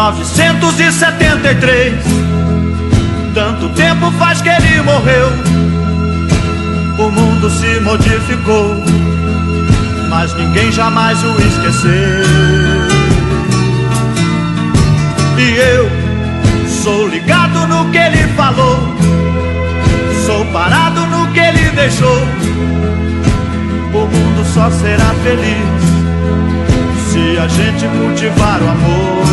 1973. Tanto tempo faz que ele morreu, o mundo se modificou, mas ninguém jamais o esqueceu. E eu sou ligado no que ele falou, sou parado no que ele deixou. O mundo só será feliz se a gente cultivar o amor.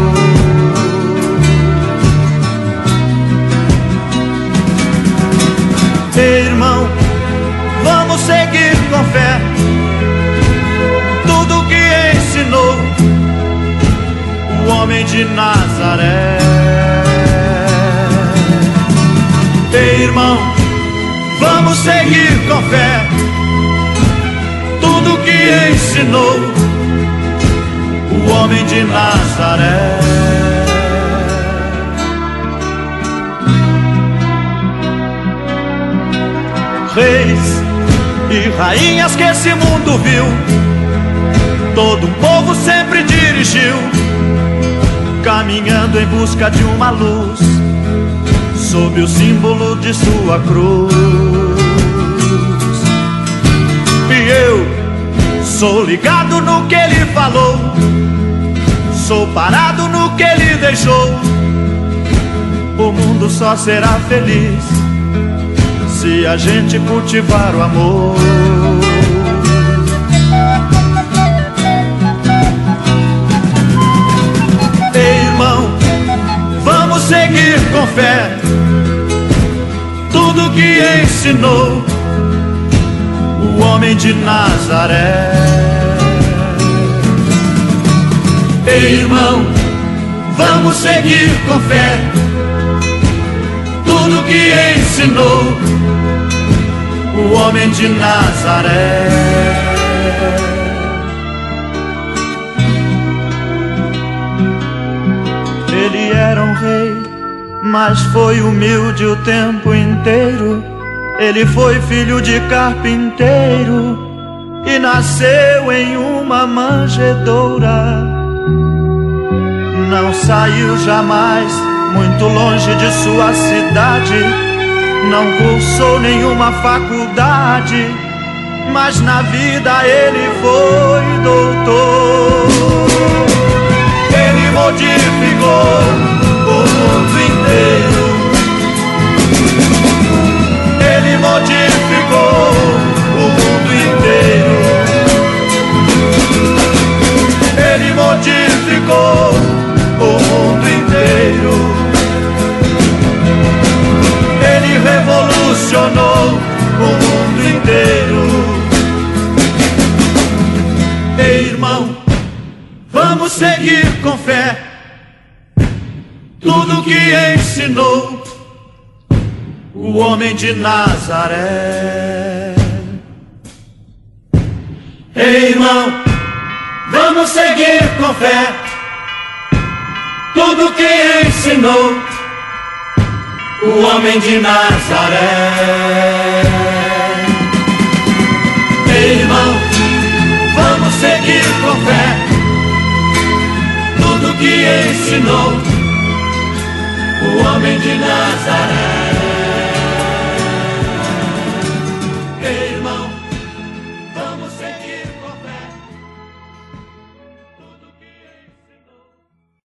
Ei, irmão, vamos seguir com fé tudo que ensinou o homem de Nazaré. Ei, irmão, vamos seguir com fé tudo que ensinou o homem de Nazaré. Reis e rainhas que esse mundo viu, todo um povo sempre dirigiu, caminhando em busca de uma luz, sob o símbolo de sua cruz. E eu sou ligado no que ele falou, sou parado no que ele deixou. O mundo só será feliz se a gente cultivar o amor. Ei, irmão, vamos seguir com fé tudo que ensinou o homem de Nazaré. Ei, irmão, vamos seguir com fé tudo que ensinou o homem de Nazaré. Ele era um rei, mas foi humilde o tempo inteiro. Ele foi filho de carpinteiro e nasceu em uma manjedoura. Não saiu jamais muito longe de sua cidade, não cursou nenhuma faculdade, mas na vida ele foi doutor. Ele modificou o mundo inteiro, ele modificou o mundo inteiro, ele modificou o mundo inteiro. Ele revolucionou o mundo inteiro. Ei, irmão, vamos seguir com fé tudo que ensinou o homem de Nazaré. Ei, irmão, vamos seguir com fé tudo que ensinou o homem de Nazaré. Ei, irmão, vamos seguir com fé tudo que ensinou o homem de Nazaré.